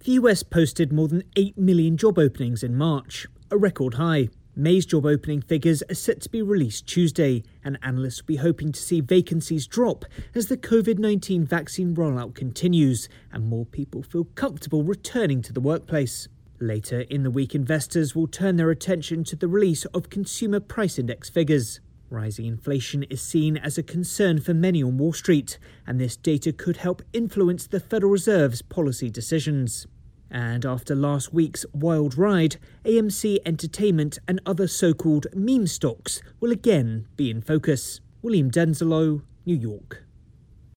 The US posted more than 8 million job openings in March, a record high. May's job opening figures are set to be released Tuesday, and analysts will be hoping to see vacancies drop as the COVID-19 vaccine rollout continues and more people feel comfortable returning to the workplace. Later in the week, investors will turn their attention to the release of consumer price index figures. Rising inflation is seen as a concern for many on Wall Street, and this data could help influence the Federal Reserve's policy decisions. And after last week's wild ride, AMC Entertainment and other so-called meme stocks will again be in focus. William Denzelo, New York.